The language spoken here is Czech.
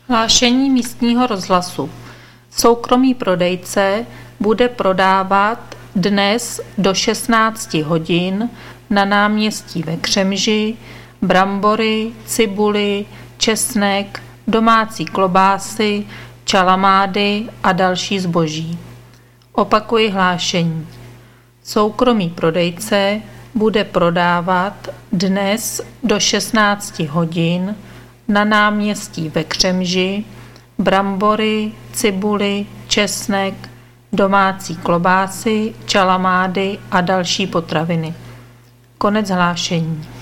Hlášení místního rozhlasu. Soukromý prodejce bude prodávat dnes do 16 hodin na náměstí ve Křemži brambory, cibuli, česnek, domácí klobásy, čalamády a další zboží. Opakuji hlášení. Soukromý prodejce bude prodávat dnes do 16 hodin na náměstí ve Křemži brambory, cibuli, česnek, domácí klobásy, čalamády a další potraviny. Konec hlášení.